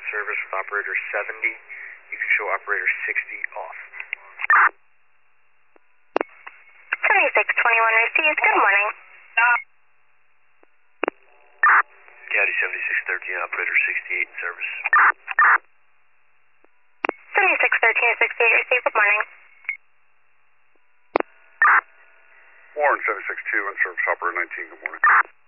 service with operator 70. You can show operator 60 off. 7621 received. Good morning. County 7613, operator 68 in service. 7613 68 received. Good morning. Warren 762 in service, operator 19. Good morning.